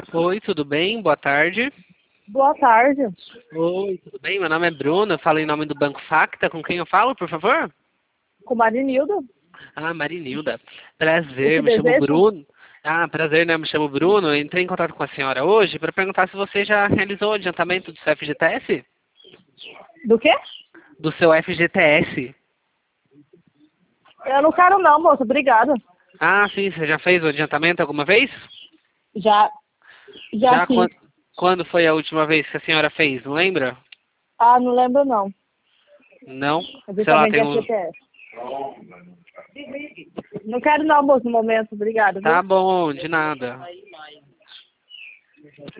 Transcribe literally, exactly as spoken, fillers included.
Oi, tudo bem? Boa tarde. Boa tarde. Oi, tudo bem? Meu nome é Bruno, eu falo em nome do Banco Facta. Com quem eu falo, por favor? Com Marinildo. Ah, Marinilda. O Prazer, que me chamo deseja? Bruno. Ah, prazer, né? Me chamo Bruno. Eu entrei em contato com a senhora hoje para perguntar se você já realizou o adiantamento do seu F G T S? Do quê? Do seu F G T S. Eu não quero não, moço. Obrigada. Ah, sim, você já fez o adiantamento alguma vez? Já, já Já fiz. quando, quando foi a última vez que a senhora fez, não lembra? Ah, não lembro não. Não? Sei lá, Adiantamento de tem um... F G T S. Não quero não, moço, no momento. Obrigada, Tá viu? bom, de nada.